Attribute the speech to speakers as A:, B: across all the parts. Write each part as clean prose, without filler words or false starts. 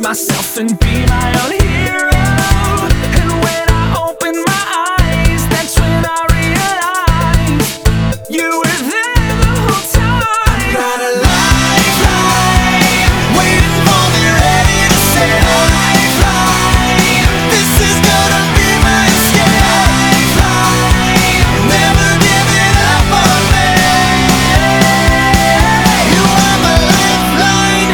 A: myself and be my own hero. And when I open my eyes, that's when I realize you were there the whole time. I got a lifeline waiting for me, ready to say lifeline. This is gonna be my escape. Lifeline, never giving up on me. You are my lifeline.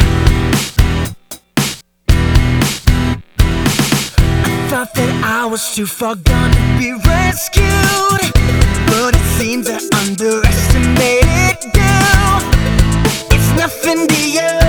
A: Thought that I was too far gone to be rescued, but it seems I underestimated you. It's nothing to you.